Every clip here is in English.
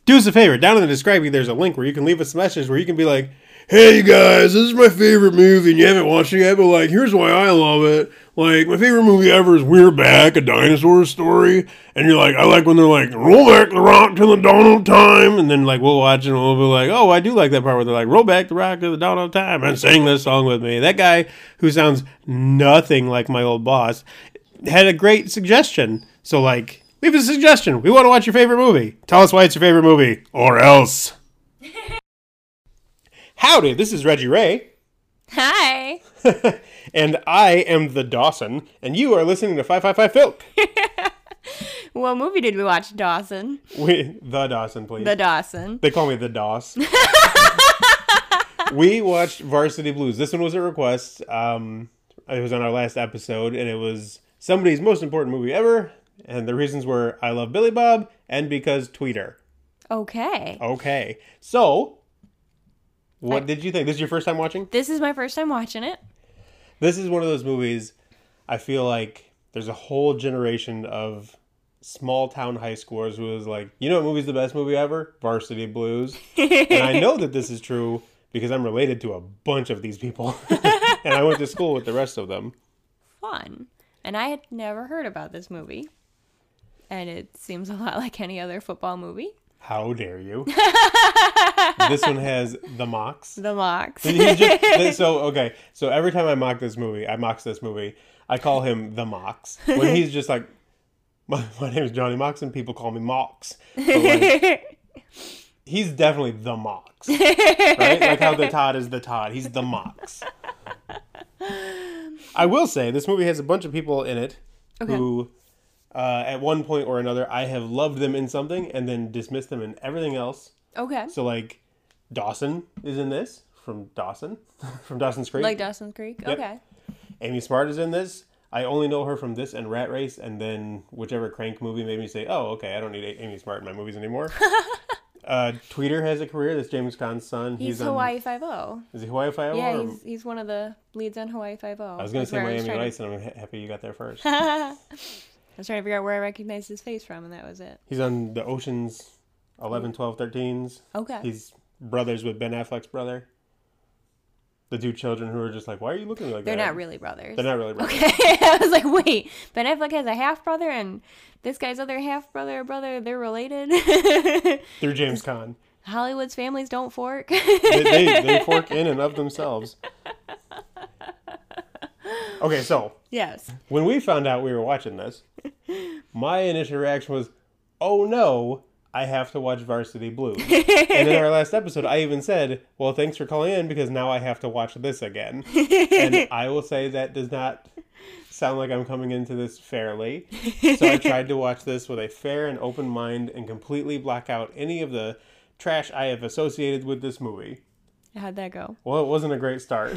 Do us a favor. Down in the describing, there's a link where you can leave us a message where you can be like, hey guys, this is my favorite movie and you haven't watched it yet, but like, here's why I love it. Like, my favorite movie ever is We're Back, a dinosaur story. And you're like, I like when they're like, roll back the rock to the dawn of time. And then like, we'll watch it and we'll be like, oh, I do like that part where they're like, roll back the rock to the dawn of time and sing this song with me. That guy, who sounds nothing like my old boss, had a great suggestion. So like, leave us a suggestion. We want to watch your favorite movie. Tell us why it's your favorite movie. Or else. Howdy, this is Reggie Ray. Hi. And I am the Dawson, and you are listening to 555 Filk. What movie did we watch, Dawson? The Dawson, please. The Dawson. They call me the Doss. We watched Varsity Blues. This one was a request. It was on our last episode, and it was somebody's most important movie ever. And the reasons were I love Billy Bob and because Tweeter. Okay. So, what did you think? This is your first time watching? This is my first time watching it. This is one of those movies, I feel like there's a whole generation of small town high schoolers who was like, you know what movie's the best movie ever? Varsity Blues. And I know that this is true because I'm related to a bunch of these people. And I went to school with the rest of them. Fun. And I had never heard about this movie. And it seems a lot like any other football movie. How dare you? This one has the Mox. The Mox. So every time I mock this movie, I call him the Mox. When he's just like, my name is Johnny Mox and people call me Mox. Like, he's definitely the Mox. Right? Like how the Todd is the Todd. He's the Mox. I will say, this movie has a bunch of people in it who... at one point or another, I have loved them in something and then dismissed them in everything else. Okay. So, like, Dawson is in this from Dawson, from Dawson's Creek. Like Dawson's Creek? Yep. Okay. Amy Smart is in this. I only know her from this and Rat Race, and then whichever Crank movie made me say, oh, okay, I don't need Amy Smart in my movies anymore. Tweeter has a career. That's James Caan's son. He's Hawaii Five-0. Is he Hawaii Five-0? Yeah, he's one of the leads on Hawaii Five-0. I was going to say Miami Vice, and I'm happy you got there first. I was trying to figure out where I recognized his face from, and that was it. He's on the Ocean's 11, 12, 13s. Okay. He's brothers with Ben Affleck's brother. The two children who are just like, why are you looking like They're that? not really brothers. They're not really brothers. Okay. I was like, wait, Ben Affleck has a half-brother, and this guy's other half-brother or brother, they're related? Through James Caan. Hollywood's families don't fork. They fork in and of themselves. Okay, so. Yes. When we found out we were watching this, my initial reaction was, oh no, I have to watch Varsity Blues. And in our last episode, I even said, well, thanks for calling in because now I have to watch this again. And I will say that does not sound like I'm coming into this fairly. So I tried to watch this with a fair and open mind and completely block out any of the trash I have associated with this movie. How'd that go? Well, it wasn't a great start.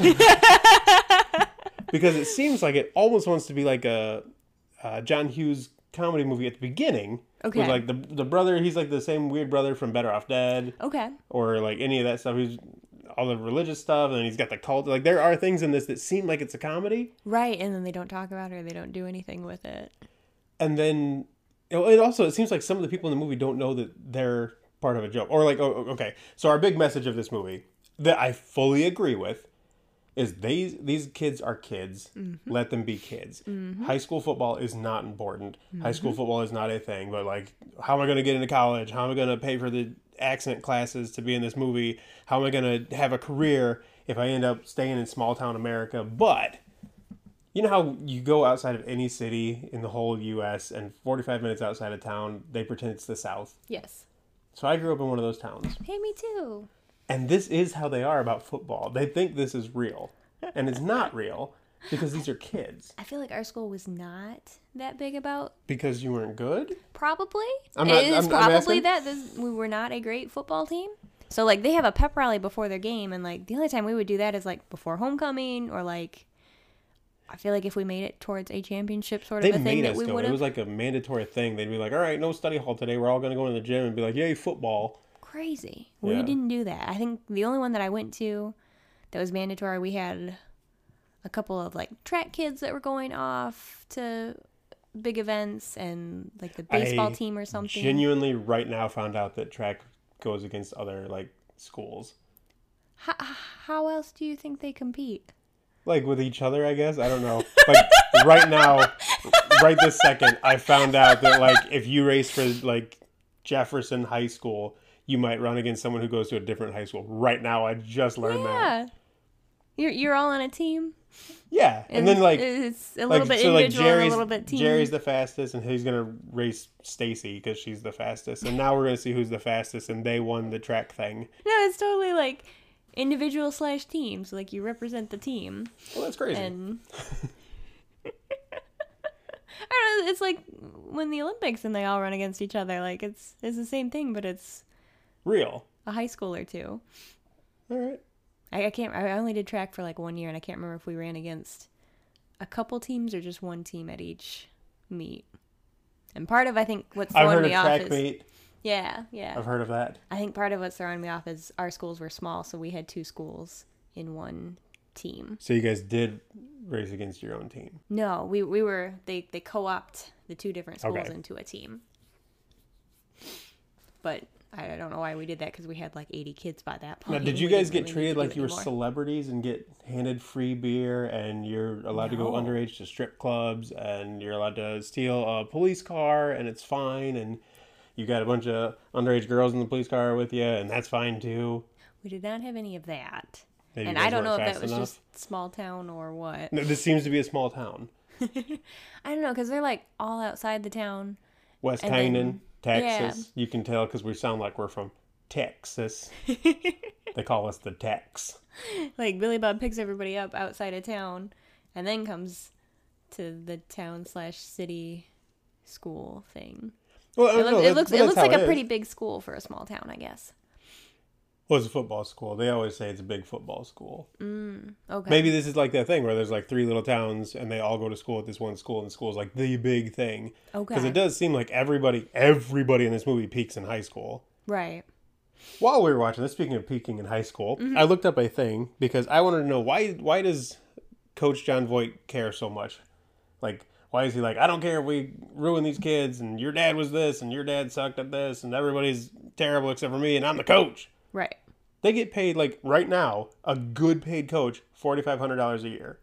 Because it seems like it almost wants to be like a John Hughes comedy movie at the beginning. Okay. With like the brother, he's like the same weird brother from Better Off Dead. Okay. Or like any of that stuff. He's all the religious stuff, and then he's got the cult. Like there are things in this that seem like it's a comedy. Right, and then they don't talk about it or they don't do anything with it. And then it seems like some of the people in the movie don't know that they're part of a joke. Or like, okay. So our big message of this movie that I fully agree with is these kids are kids. Mm-hmm. Let them be kids. Mm-hmm. High school football is not important. Mm-hmm. High school football is not a thing. But like, how am I going to get into college? How am I going to pay for the accent classes to be in this movie? How am I going to have a career if I end up staying in small town America? But you know how you go outside of any city in the whole U.S. and 45 minutes outside of town, they pretend it's the South? Yes. So I grew up in one of those towns. Hey, me too. And this is how they are about football. They think this is real. And it's not real because these are kids. I feel like our school was not that big about... Because you weren't good? Probably. I'm probably asking. that. We were not a great football team. So, like, they have a pep rally before their game. And, like, the only time we would do that is, like, before homecoming or, like... I feel like if we made it towards a championship sort of a thing that we would have... It was like a mandatory thing. They'd be like, all right, no study hall today. We're all going to go in the gym and be like, yay, football. Crazy. We didn't do that. I think the only one that I went to that was mandatory, we had a couple of like track kids that were going off to big events and like the baseball team or something. Genuinely right now found out that track goes against other like schools. How else do you think they compete? Like with each other, I guess. I don't know. Like right now, right this second, I found out that like if you race for like Jefferson High School, you might run against someone who goes to a different high school. Right now, I just learned that. You're all on a team. Yeah, and then like it's a little bit individual and a little bit team. Jerry's the fastest, and he's gonna race Stacy because she's the fastest. And now we're gonna see who's the fastest, and they won the track thing. No, it's totally like individual / teams. Like you represent the team. Well, that's crazy. And I don't know. It's like when the Olympics and they all run against each other. Like it's the same thing, but it's real. A high school or two. All right. I only did track for like 1 year, and I can't remember if we ran against a couple teams or just one team at each meet. And part of, I think, what's throwing me off is... I've heard of track meet. Yeah. I've heard of that. I think part of what's throwing me off is our schools were small, so we had 2 schools in one team. So you guys did race against your own team? No, we were... They co-opt the 2 different schools into a team. But... I don't know why we did that because we had like 80 kids by that point. Now, did you guys get treated like you were celebrities and get handed free beer and you're allowed to go underage to strip clubs and you're allowed to steal a police car and it's fine and you got a bunch of underage girls in the police car with you and that's fine too? We did not have any of that. Maybe and I don't know if that was just small town or what. No, this seems to be a small town. I don't know because they're like all outside the town. West Canaan. Texas. Yeah. You can tell because we sound like we're from Texas. They call us the Tex. Like Billy Bob picks everybody up outside of town and then comes to the town / city school thing. Well, it looks like a pretty big school for a small town, I guess. Well, it's a football school. They always say it's a big football school. Okay. Maybe this is like that thing where there's like 3 little towns and they all go to school at this one school and the school is like the big thing. Okay. Because it does seem like everybody in this movie peaks in high school. Right. While we were watching this, speaking of peaking in high school, I looked up a thing because I wanted to know why does Coach Jon Voight care so much? Like, why is he like, I don't care if we ruin these kids and your dad was this and your dad sucked at this and everybody's terrible except for me and I'm the coach. Right. They get paid, like, right now, a good paid coach, $4,500 a year.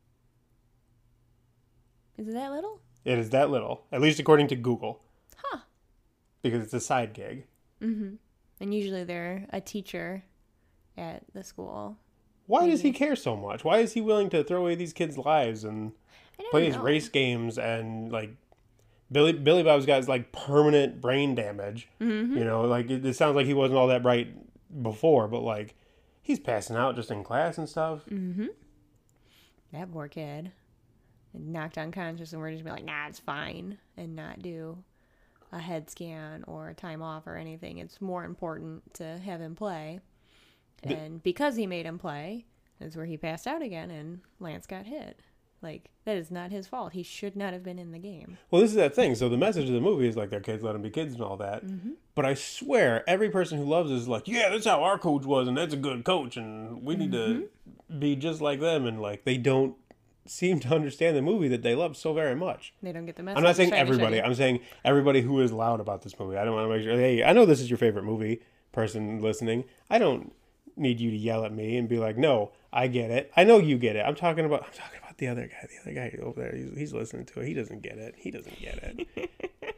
Is it that little? It is that little, at least according to Google. Huh. Because it's a side gig. Mm-hmm. And usually they're a teacher at the school. Why does he care so much? Why is he willing to throw away these kids' lives and play his race games and, like... Billy Bob's got, like, permanent brain damage. Mm-hmm. You know, like, it sounds like he wasn't all that bright before, but like he's passing out just in class and stuff. That poor kid knocked unconscious and we're just be like, nah, it's fine, and not do a head scan or time off or anything. It's more important to have him play, and because he made him play is where he passed out again and Lance got hit. Like, that is not his fault. He should not have been in the game. Well, this is that thing. So the message of the movie is like, their kids, let them be kids and all that. But I swear, every person who loves this is like, yeah, that's how our coach was, and that's a good coach, and we need to be just like them. And like, they don't seem to understand the movie that they love so very much. They don't get the message. I'm not saying everybody. I'm saying everybody who is loud about this movie. I don't want to make sure, hey, I know this is your favorite movie, person listening. I don't need you to yell at me and be like, no, I get it. I know you get it. I'm talking about the other guy over there. He's listening to it. He doesn't get it.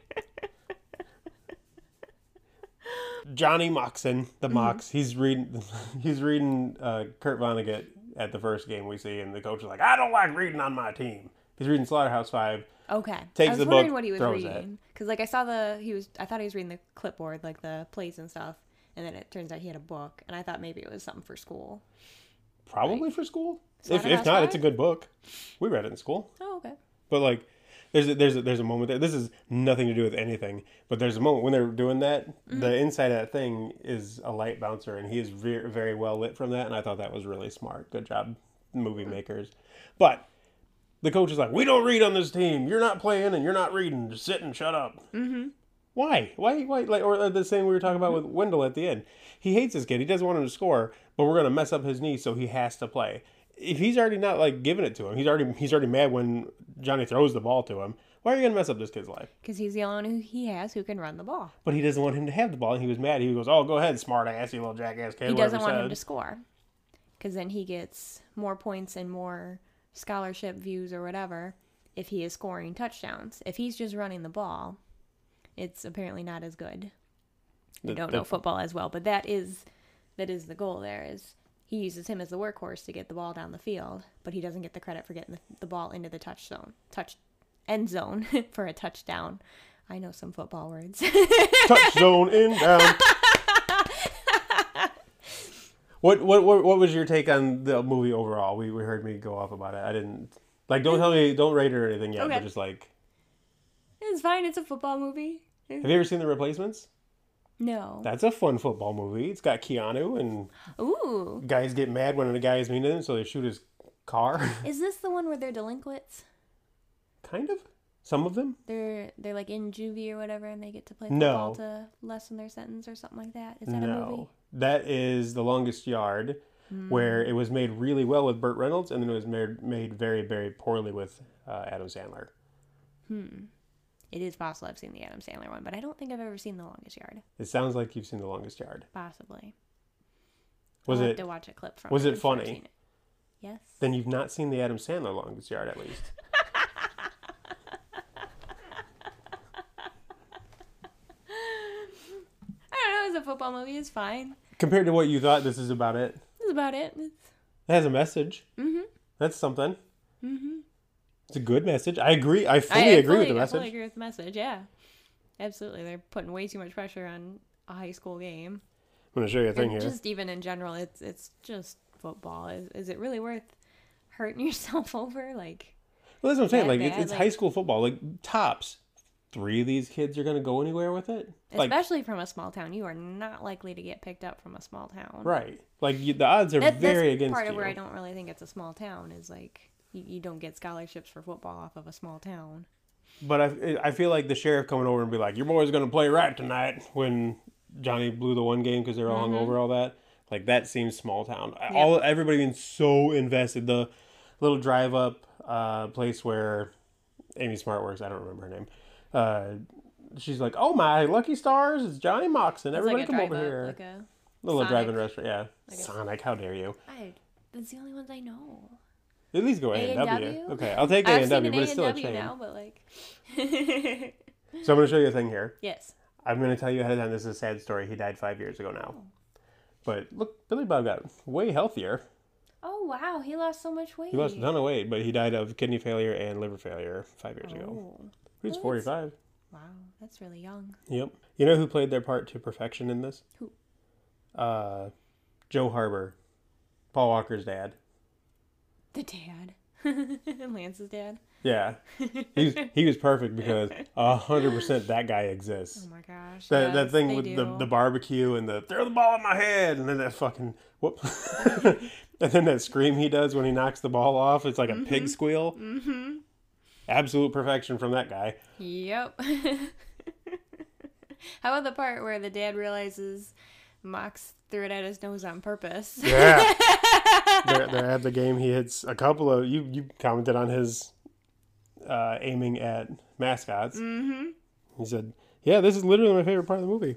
Johnny Moxon, the Mox. He's reading Kurt Vonnegut at the first game we see, and the coach is like, I don't like reading on my team. He's reading Slaughterhouse-Five. Okay. Takes the book, what he was throws reading. Because like I thought he was reading the clipboard, like the plays and stuff, and then it turns out he had a book, and I thought maybe it was something for school. Probably for school. If not, it's a good book. We read it in school. Oh, okay. But like, there's a moment there. This is nothing to do with anything, but there's a moment when they're doing that. The inside of that thing is a light bouncer, and he is very, very well lit from that. And I thought that was really smart. Good job, movie makers. But the coach is like, "We don't read on this team. You're not playing, and you're not reading. Just sit and shut up." Why? Like, or the same we were talking about with Wendell at the end. He hates this kid. He doesn't want him to score, but we're gonna mess up his knee, so he has to play. If he's already not like giving it to him, he's already mad when Johnny throws the ball to him. Why are you going to mess up this kid's life? Because he's the only one who can run the ball. But he doesn't want him to have the ball. And he was mad. He goes, oh, go ahead, smart ass, you little jackass kid. He doesn't want him to score. Because then he gets more points and more scholarship views or whatever if he is scoring touchdowns. If he's just running the ball, it's apparently not as good. I don't know football as well, but that is the goal there. Is he uses him as the workhorse to get the ball down the field, but he doesn't get the credit for getting the ball into the end zone for a touchdown. I know some football words. Touch zone, in, down. What was your take on the movie overall? We heard me go off about it. I didn't don't tell me, don't rate it or anything yet. Okay. But just it's fine. It's a football movie. Have you ever seen The Replacements? No. That's a fun football movie. It's got Keanu and guys get mad when a guy is mean to them, so they shoot his car. Is this the one where they're delinquents? Kind of. Some of them. They're like in juvie or whatever, and they get to play football to lessen their sentence or something like that. Is that a movie? That is The Longest Yard, where it was made really well with Burt Reynolds, and then it was made very, very poorly with Adam Sandler. It is possible I've seen the Adam Sandler one, but I don't think I've ever seen The Longest Yard. It sounds like you've seen The Longest Yard. Possibly. I'll have to watch a clip from it. Was it funny? Yes. Then you've not seen the Adam Sandler Longest Yard, at least. A football movie is fine. Compared to what you thought, this is about it. This is about it. It has a message. That's something. It's a good message. I agree. I fully agree with the message. I fully agree with the message, yeah. Absolutely. They're putting way too much pressure on a high school game. I'm going to show you a thing here. Just even in general, it's just football. Is it really worth hurting yourself over? Well, that's what I'm saying. It's high school football. Tops. 3 of these kids are going to go anywhere with it? Especially from a small town. You are not likely to get picked up from a small town. Right. The odds are very against you. That's part of where I don't really think it's a small town is, you don't get scholarships for football off of a small town. But I feel like the sheriff coming over and be like, your boy's going to play right tonight, when Johnny blew the one game because they were all hungover, all that. That seems small town. Yep. Everybody being so invested. The little drive-up place where Amy Smart works, I don't remember her name. She's like, oh my lucky stars, it's Johnny Moxon. Everybody come over here. A little drive-in restaurant, yeah. Sonic, how dare you? That's the only ones I know. At least go A&W. Okay, I'll take A&W, but it's still a chain. Now, but So I'm going to show you a thing here. Yes. I'm going to tell you ahead of time, this is a sad story. He died 5 years ago now. But look, Billy Bob got way healthier. Oh, wow. He lost so much weight. He lost a ton of weight, but he died of kidney failure and liver failure 5 years ago. He was 45. Wow, that's really young. Yep. You know who played their part to perfection in this? Who? Joe Harbour. Paul Walker's dad. The dad. Lance's dad. Yeah. He was perfect because 100% that guy exists. Oh my gosh. That thing with the barbecue and the throw the ball in my head and then that fucking whoop. And then that scream he does when he knocks the ball off. It's like a pig squeal. Mm-hmm. Absolute perfection from that guy. Yep. How about the part where the dad realizes Mox threw it at his nose on purpose? Yeah. They're at the game. He hits a couple of... You commented on his aiming at mascots. Mm-hmm. He said, yeah, this is literally my favorite part of the movie.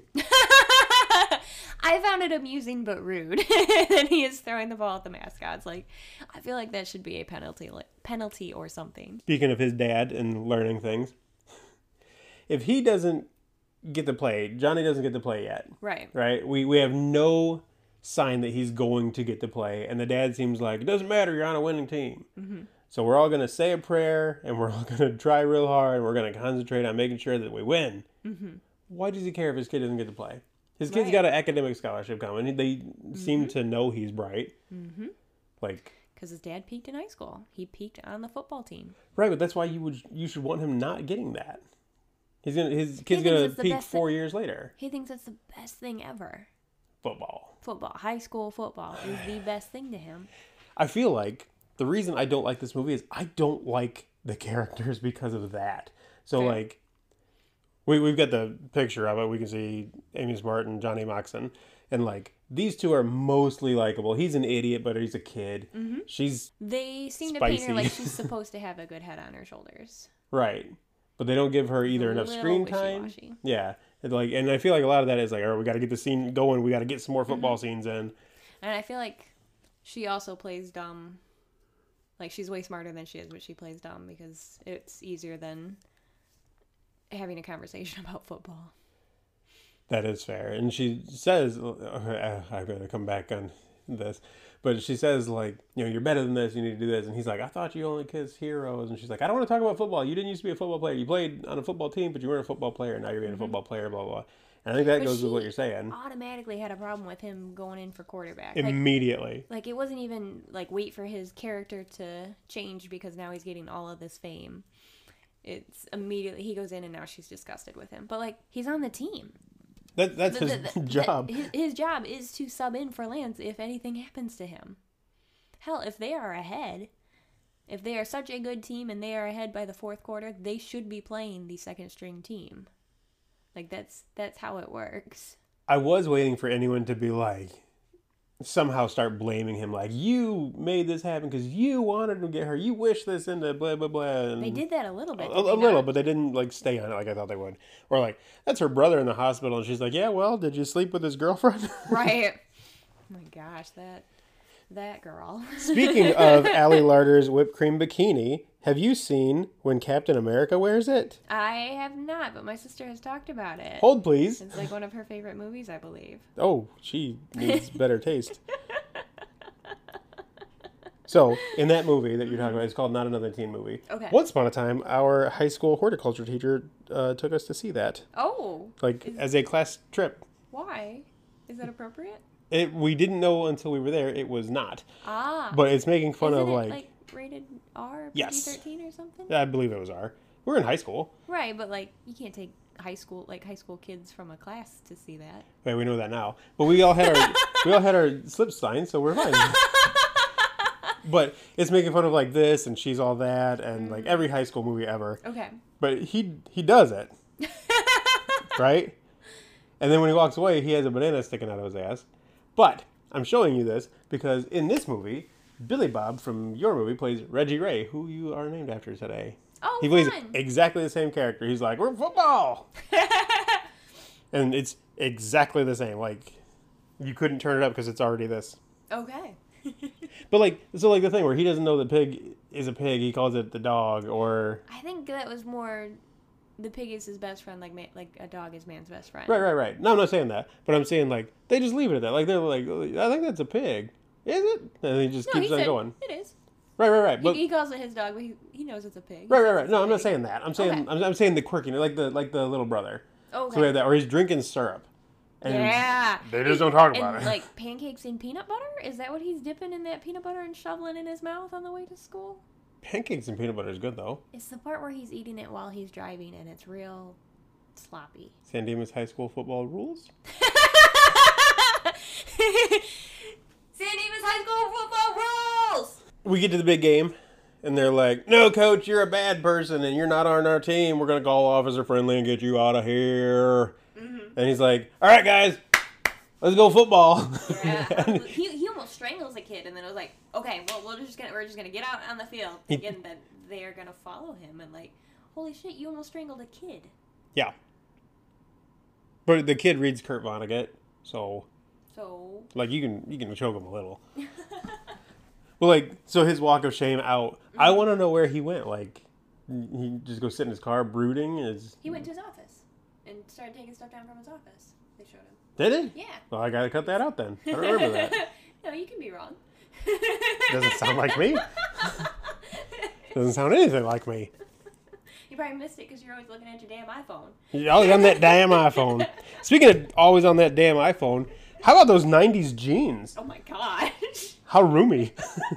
I found it amusing but rude that he is throwing the ball at the mascots. I feel like that should be a penalty or something. Speaking of his dad and learning things, if he doesn't get to play, Johnny doesn't get to play yet. Right. Right? We have no sign that he's going to get to play, and the dad seems like, it doesn't matter, you're on a winning team. Mm-hmm. So we're all going to say a prayer, and we're all going to try real hard, and we're going to concentrate on making sure that we win. Mm-hmm. Why does he care if his kid doesn't get to play? His kid's got an academic scholarship coming. They seem to know he's bright. Mm-hmm. Because his dad peaked in high school. He peaked on the football team. Right, but that's why you should want him not getting that. His kid's gonna peak 4 years later. He thinks that's the best thing ever. Football. High school football is the best thing to him. I feel like the reason I don't like this movie is I don't like the characters because of that. So fair. We've got the picture of it. We can see Amy Smart and Johnny Moxon. And, these two are mostly likable. He's an idiot, but he's a kid. Mm-hmm. She's They seem spicy. To paint her like she's supposed to have a good head on her shoulders. Right. but they don't give her either enough screen time. Yeah. And I feel like a lot of that is like, all right, we got to get the scene going. We got to get some more football scenes in. And I feel like she also plays dumb. Like, she's way smarter than she is, but she plays dumb because it's easier than having a conversation about football. That is fair. And she says, I'm going to come back on this, but she says, like, you're better than this, you need to do this. And he's like, I thought you only kissed heroes. And she's like, I don't want to talk about football. You didn't used to be a football player. You played on a football team, but you weren't a football player, and now you're being a football player, blah, blah, blah. And I think that goes with what you're saying. Automatically had a problem with him going in for quarterback. Immediately. Like, it wasn't even, like, wait for his character to change because now he's getting all of this fame. It's immediately, he goes in and now she's disgusted with him. But, like, he's on the team. That's his job. His job is to sub in for Lance if anything happens to him. Hell, if they are ahead, if they are such a good team and they are ahead by the fourth quarter, they should be playing the second string team. Like, that's how it works. I was waiting for anyone to be like, somehow start blaming him, like, you made this happen because you wanted to get her, you wished this into blah blah blah. And they did that a little bit. A little, but they didn't like stay on it like I thought they would. Or like, that's her brother in the hospital, and she's like, yeah, well, did you sleep with his girlfriend? Right. Oh my gosh, that girl. Speaking of Allie Larder's whipped cream bikini, have you seen When Captain America Wears It? I have not, but my sister has talked about it. Hold, please. It's like one of her favorite movies, I believe. Oh, she needs better taste. So, in that movie that you're talking about, it's called Not Another Teen Movie. Okay. Once upon a time, our high school horticulture teacher took us to see that. Oh. Like, as a class trip. Why? Is that appropriate? We didn't know until we were there. It was not. Ah. But it's making fun Isn't of, it, like rated R, yes. PG-13 or something? I believe it was R. We're in high school. Right, but, like, you can't take high school kids from a class to see that. Wait, we know that now. But we all had our slip signs, so we're fine. But it's making fun of, like, this, and she's all that, and, like, every high school movie ever. Okay. But he does it. Right? And then when he walks away, he has a banana sticking out of his ass. But I'm showing you this because in this movie, Billy Bob from your movie plays Reggie Ray, who you are named after today. Oh, he plays exactly the same character. He's like, we're football. And it's exactly the same. Like, you couldn't turn it up because it's already this. Okay. But, like, so, like, the thing where he doesn't know the pig is a pig, he calls it the dog, or... I think that was more... The pig is his best friend, like a dog is man's best friend. Right. No, I'm not saying that. But I'm saying, like, they just leave it at that. Like, they're like, I think that's a pig. Is it? And he just keeps on going. It is. Right. But he calls it his dog, but he knows it's a pig. Right. No, I'm not saying that. I'm saying I'm saying the quirky, like the little brother. Okay. So we have that, or he's drinking syrup. And yeah. They just don't talk about it. Like pancakes in peanut butter? Is that what he's dipping in that peanut butter and shoveling in his mouth on the way to school? Pancakes and peanut butter is good, though. It's the part where he's eating it while he's driving, and it's real sloppy. San Dimas High School football rules? San Dimas High School football rules! We get to the big game, and they're like, no, coach, you're a bad person, and you're not on our team. We're going to call Officer Friendly and get you out of here. Mm-hmm. And he's like, all right, guys, let's go football. Yeah. he almost strangles a kid, and then it was like, okay, well, we're just gonna get out on the field, and then they are gonna follow him, and like, holy shit, you almost strangled a kid. Yeah. But the kid reads Kurt Vonnegut, so like you can choke him a little. But like, so his walk of shame out. Mm-hmm. I want to know where he went. Like, he just go sit in his car brooding. He went to his office and started taking stuff down from his office. They showed him. Did he? Yeah. Well, I gotta cut that out then. I don't remember that. No, you can be wrong. Doesn't sound like me. Doesn't sound anything like me. You probably missed it because you're always looking at your damn iPhone. You're always on that damn iPhone. Speaking of always on that damn iPhone, how about those 90s jeans? Oh my gosh. How roomy.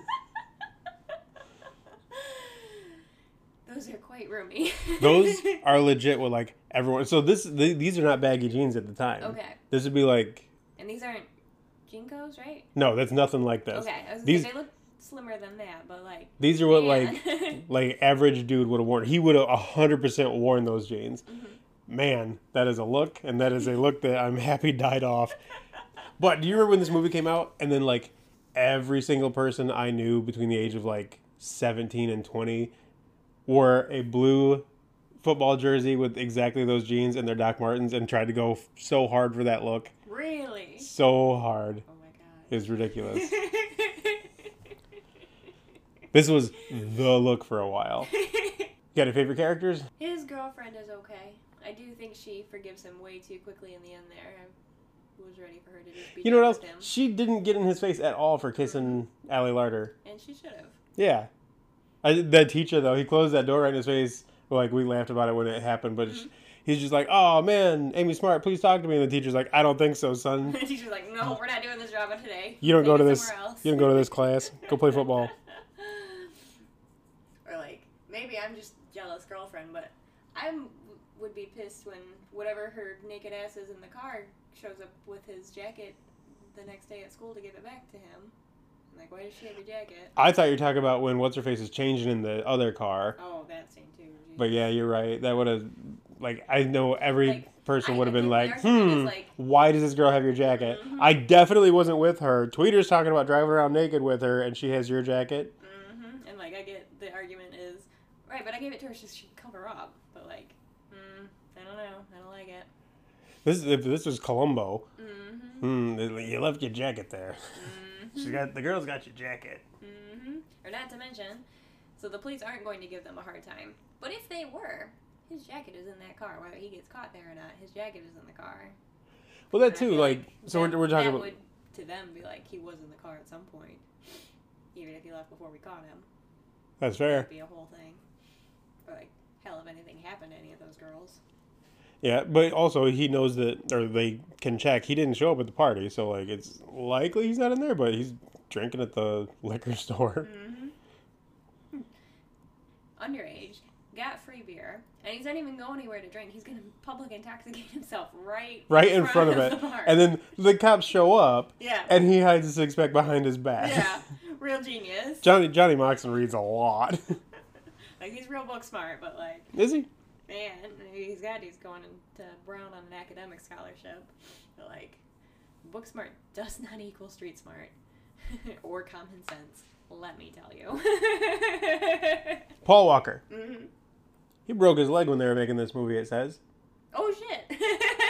Those are quite roomy. Those are legit with like everyone. So these are not baggy jeans at the time. Okay. This would be like. And these aren't Jinkos, right? No, that's nothing like this. Okay, they look slimmer than that, but like. These are what like average dude would have worn. He would have 100% worn those jeans. Mm-hmm. Man, that is a look, and that is a look that I'm happy died off. But do you remember when this movie came out, and then like every single person I knew between the age of like 17 and 20 wore a blue football jersey with exactly those jeans and their Doc Martens and tried to go so hard for that look. Really? So hard. Oh my god. It was ridiculous. This was the look for a while. You got any favorite characters? His girlfriend is okay. I do think she forgives him way too quickly in the end there. I was ready for her to just be You know what else? with him. She didn't get in his face at all for kissing Allie Larder. And she should have. Yeah. That teacher, though, he closed that door right in his face. Like, we laughed about it when it happened, but he's just like, oh, man, Amy Smart, please talk to me. And the tea's like, I don't think so, son. The teacher's like, no, we're not doing this job today. You don't go to this. Else. You don't go to this class. Go play football. Or like, maybe I'm just jealous girlfriend, but I would be pissed when whatever her naked ass is in the car shows up with his jacket the next day at school to give it back to him. I'm like, why does she have your jacket? I thought you were talking about when What's-Her-Face is changing in the other car. Oh, that scene too. Geez. But yeah, you're right. That would have, like, I know every person would have been like, why does this girl have your jacket? Mm-hmm. I definitely wasn't with her. Tweeter's talking about driving around naked with her, and she has your jacket. Mm-hmm. And, like, I get the argument is, right, but I gave it to her so she could cover up. But, like, I don't know. I don't like it. If this was Columbo, Mm-hmm. You left your jacket there. Mm-hmm. The girl's got your jacket. Mm-hmm. Or not to mention, so the police aren't going to give them a hard time. But if they were, his jacket is in that car. Whether he gets caught there or not, his jacket is in the car. Well, that too, like, so we're talking that about... would, to them, be like, he was in the car at some point. Even if he left before we caught him. That's fair. That'd be a whole thing. Or, like, hell, if anything happened to any of those girls. Yeah, but also he knows that, or they can check, he didn't show up at the party, so, like, it's likely he's not in there, but he's drinking at the liquor store. Mm-hmm. Underage, got free beer, and he's not even going anywhere to drink. He's going to public intoxicate himself right in front of it. And then the cops show up, yeah, and he hides a six-pack behind his back. Yeah, real genius. Johnny Moxon reads a lot. Like, he's real book smart, but, like... Is he? Man, he's going into Brown on an academic scholarship. But, like, book smart does not equal street smart. Or common sense, let me tell you. Paul Walker. Mm-hmm. He broke his leg when they were making this movie, it says. Oh, shit.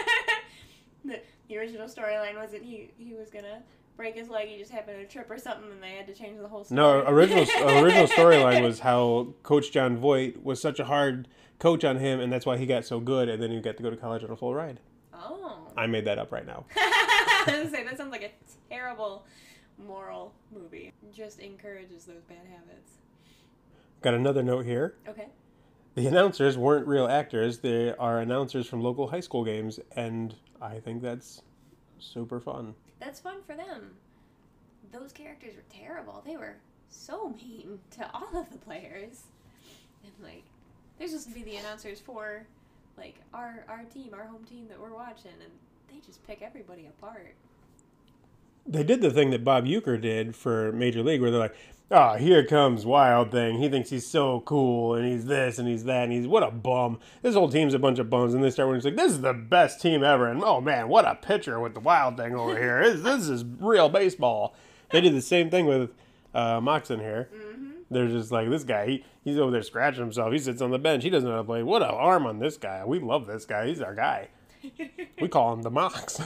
The original storyline wasn't he was going to break his leg, he just happened to trip or something, and they had to change the whole story. No, original storyline was how Coach John Voight was such a hard coach on him, and that's why he got so good, and then he got to go to college on a full ride. Oh. I made that up right now. I was gonna say, that sounds like a terrible moral movie. It just encourages those bad habits. Got another note here. Okay. The announcers weren't real actors. They are announcers from local high school games, and I think that's super fun. That's fun for them. Those characters were terrible. They were so mean to all of the players. And, like, they're supposed to be the announcers for, like, our team, our home team that we're watching, and they just pick everybody apart. They did the thing that Bob Uecker did for Major League, where they're like, oh, here comes Wild Thing. He thinks he's so cool, and he's this, and he's that, and he's, what a bum. This whole team's a bunch of bums, and they start winning. It's like, this is the best team ever, and oh, man, what a pitcher with the Wild Thing over here. This is real baseball. They did the same thing with Moxon here. Mm-hmm. They're just like, this guy, he's over there scratching himself. He sits on the bench. He doesn't know how to play. What an arm on this guy. We love this guy. He's our guy. We call him the Mox.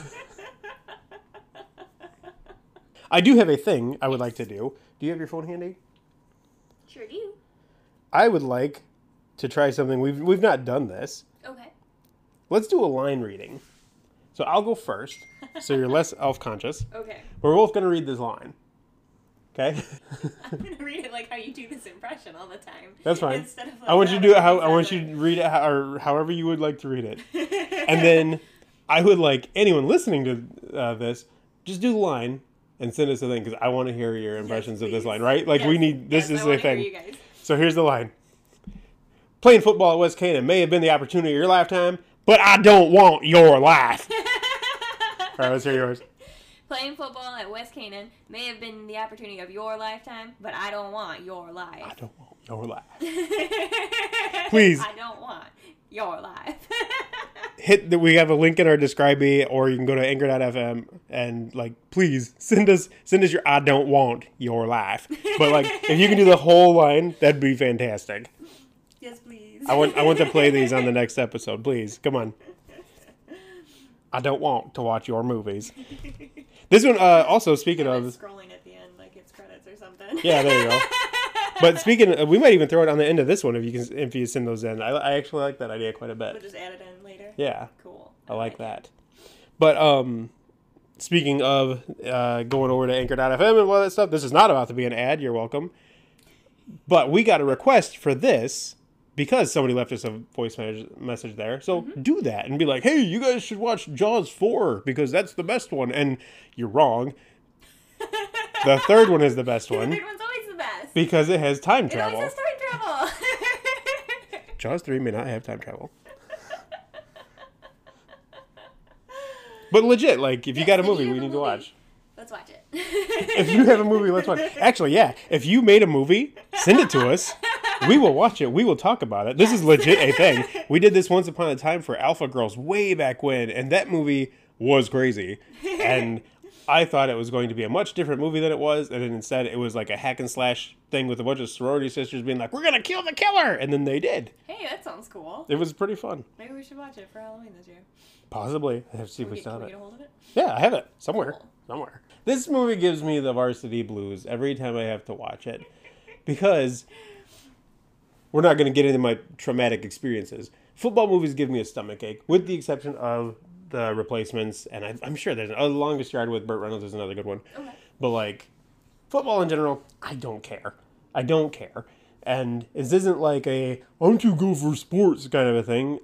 I do have a thing I would like to do. Do you have your phone handy? Sure do. I would like to try something. We've not done this. Okay. Let's do a line reading. So I'll go first, so you're less self-conscious. Okay. We're both going to read this line. Okay? I'm going to read it like how you do this impression all the time. That's fine. Instead of like I want you to do it I want you to read it or however you would like to read it. And then I would like anyone listening to this, just do the line and send us a thing, because I want to hear your impressions of this line, right? Like, we need, this is the thing. So here's the line. Playing football at West Canaan may have been the opportunity of your lifetime, but I don't want your life. All right, let's hear yours. Playing football at West Canaan may have been the opportunity of your lifetime, but I don't want your life. I don't want your life. Please. I don't want your life. We have a link in our describee, or you can go to anchor.fm and, like, please send us your I don't want your life. But, like, if you can do the whole line, that'd be fantastic. Yes, please. I want to play these on the next episode, please. Come on. I don't want to watch your movies. This one, also speaking of scrolling at the end like it's credits or something. Yeah, there you go. But speaking, we might even throw it on the end of this one if you send those in. I actually like that idea quite a bit. We'll just add it in later. Yeah, cool. I like that. But speaking of going over to Anchor.fm and all that stuff, this is not about to be an ad. You're welcome. But we got a request for this because somebody left us a voice message there. So do that and be like, hey, you guys should watch Jaws 4 because that's the best one. And you're wrong. The third one is the best one. The third one's always the best. Because it has time travel. It always has time travel. Jaws 3 may not have time travel. But legit, like, if you got a movie we need to watch. Let's watch it. If you have a movie, let's watch it. Actually, yeah. If you made a movie, send it to us. We will watch it. We will talk about it. This is legit a thing. We did this once upon a time for Alpha Girls way back when, and that movie was crazy. And I thought it was going to be a much different movie than it was, and then instead it was like a hack and slash thing with a bunch of sorority sisters being like, we're going to kill the killer! And then they did. Hey, that sounds cool. It was pretty fun. Maybe we should watch it for Halloween this year. Possibly. I have to see if we still have it. Can we get a hold of it? Yeah, I have it. Somewhere. Cool. Somewhere. This movie gives me the varsity blues every time I have to watch it. Because we're not going to get into my traumatic experiences. Football movies give me a stomachache, with the exception of The Replacements. And I'm sure there's a Longest Yard with Burt Reynolds is another good one. Okay. But like, football in general, I don't care. I don't care. And this isn't like I'm too good for sports kind of a thing.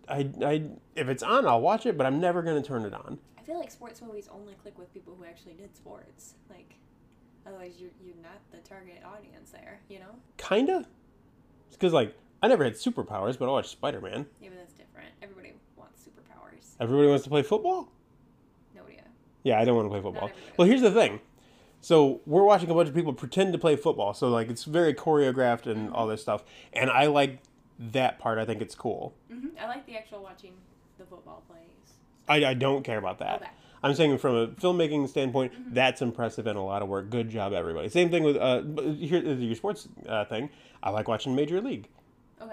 If it's on, I'll watch it, but I'm never going to turn it on. I feel like sports movies only click with people who actually did sports. Like, otherwise you're not the target audience there, you know? Kinda. It's because, like, I never had superpowers, but I watched Spider-Man. Yeah, but that's different. Everybody wants superpowers. Everybody wants to play football? Nobody. Yeah, I don't want to play football. Well, here's the thing. So we're watching a bunch of people pretend to play football. So, like, it's very choreographed and all this stuff. And I like that part. I think it's cool. Mm-hmm. I like the actual watching the football plays. I don't care about that. Okay. I'm saying from a filmmaking standpoint, that's impressive and a lot of work. Good job, everybody. Same thing with your sports thing. I like watching Major League. Okay.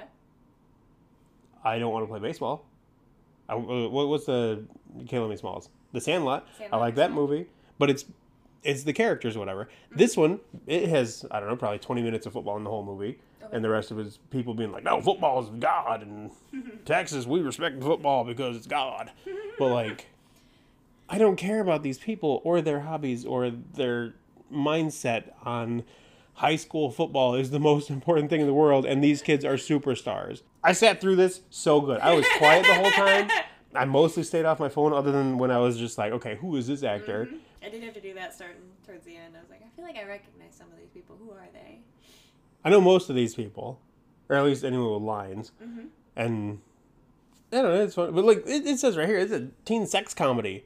I don't want to play baseball. What's the Killing Me Smalls? The Sandlot. I like that movie, but it's the characters, whatever. Mm-hmm. This one, it has, I don't know, probably 20 minutes of football in the whole movie. Okay. And the rest of it is people being like, no, football is God. And Texas, we respect football because it's God. But, like, I don't care about these people or their hobbies or their mindset on high school football is the most important thing in the world. And these kids are superstars. I sat through this so good. I was quiet the whole time. I mostly stayed off my phone other than when I was just like, okay, who is this actor? Mm-hmm. I did have to do that starting towards the end. I was like, I feel like I recognize some of these people. Who are they? I know most of these people, or at least anyone with lines. Mm-hmm. And I don't know, it's fun. But like it says right here, it's a teen sex comedy.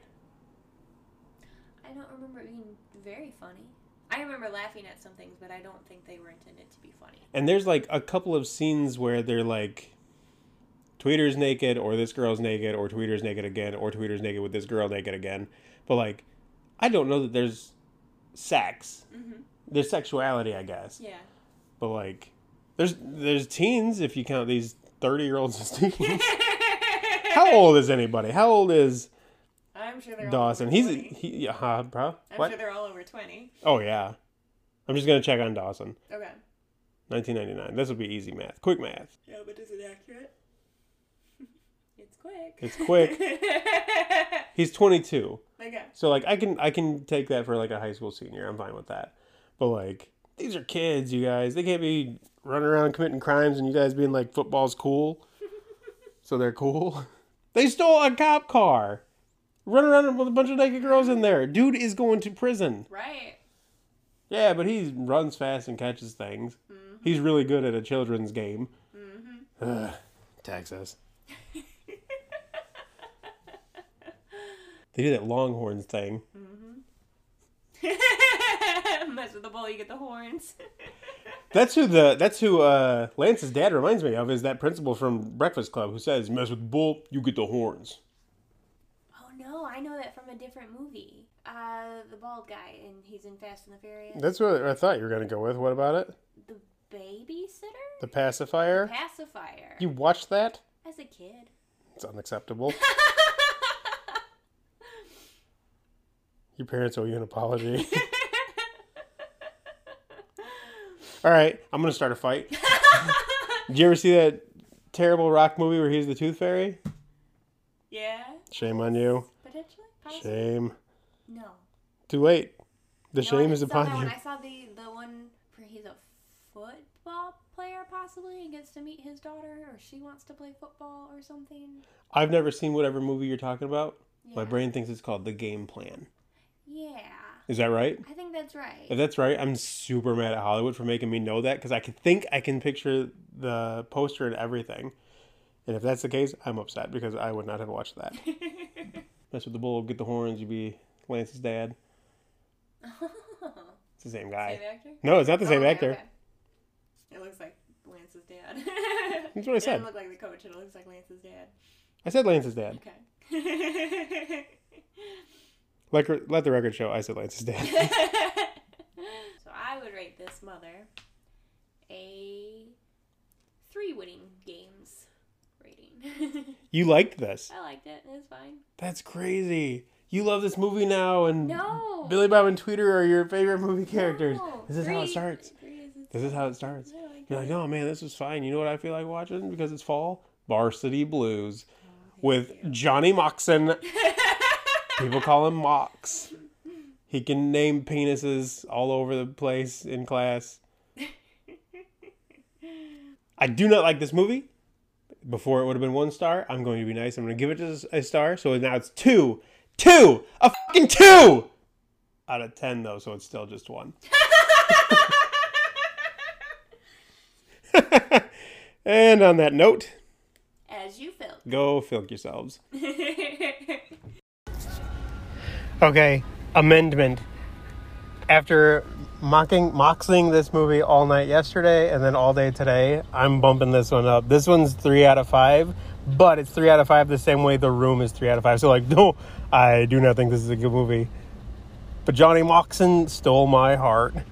I don't remember it being very funny. I remember laughing at some things, but I don't think they were intended to be funny. And there's like a couple of scenes where they're like, Tweeter's naked, or this girl's naked, or Tweeter's naked again, or Tweeter's naked with this girl naked again. But like, I don't know that there's sex. Mm-hmm. There's sexuality, I guess. Yeah. But like, there's teens if you count these 30-year-olds as teens. How old is anybody? How old is I'm sure they're Dawson? All over 20. Bro. I'm sure they're all over 20. Oh yeah. I'm just gonna check on Dawson. Okay. 1999. This will be easy math. Quick math. Yeah, but is it accurate? It's quick. It's quick. He's 22. Okay. So like I can take that for like a high school senior. I'm fine with that. But like, these are kids, you guys. They can't be running around committing crimes and you guys being like, football's cool. So they're cool. They stole a cop car. Run around with a bunch of naked girls in there. Dude is going to prison. Right. Yeah, but he runs fast and catches things. Mm-hmm. He's really good at a children's game. Mm-hmm. Texas. They do that Longhorns thing. Mm-hmm. Mess with the ball, you get the horns. That's who Lance's dad reminds me of, is that principal from Breakfast Club who says, mess with the bull, you get the horns. Oh no, I know that from a different movie. The bald guy, and he's in Fast and the Furious. That's what I thought you were going to go with. What about it? Babysitter? The Pacifier? The Pacifier. You watched that? As a kid. It's unacceptable. Your parents owe you an apology. All right, I'm going to start a fight. Did you ever see that terrible rock movie where he's the Tooth Fairy? Yeah. Shame on you. Potentially? Possibly? Shame. No. Too late. The shame is upon you. I saw the one where he's a football player possibly and gets to meet his daughter, or she wants to play football or something. I've never seen whatever movie you're talking about. Yeah. My brain thinks it's called The Game Plan. Yeah. Is that right? I think that's right. If that's right, I'm super mad at Hollywood for making me know that, because I can picture the poster and everything. And if that's the case, I'm upset because I would not have watched that. Mess with the bull, get the horns, you'd be Lance's dad. It's the same guy. Same actor? No, it's not the same actor. Okay. It looks like Lance's dad. That's what I said. It doesn't look like the coach. It looks like Lance's dad. I said Lance's dad. Okay. Let the record show I said Lance's dad. So I would rate this mother a 3 winning games rating. You liked this. I liked it. It was fine. That's crazy. You love this movie now, and No. Billy Bob and Tweeter are your favorite movie characters. No. This is how it starts. This is how it starts. You're like, no, man, this was fine. You know what I feel like watching because it's fall? Varsity Blues with Johnny Moxon. People call him Mox. He can name penises all over the place in class. I do not like this movie. Before it would have been 1 star. I'm going to be nice. I'm going to give it a star. So now it's 2. 2! A fucking 2! Out of 10, though, so it's still just 1. And on that note, as you feel. Go filk yourselves. Okay, amendment. After moxing this movie all night yesterday and then all day today, I'm bumping this one up. This one's 3 out of 5, but it's 3 out of 5 the same way The Room is 3 out of 5. So like, no, I do not think this is a good movie. But Johnny Moxon stole my heart.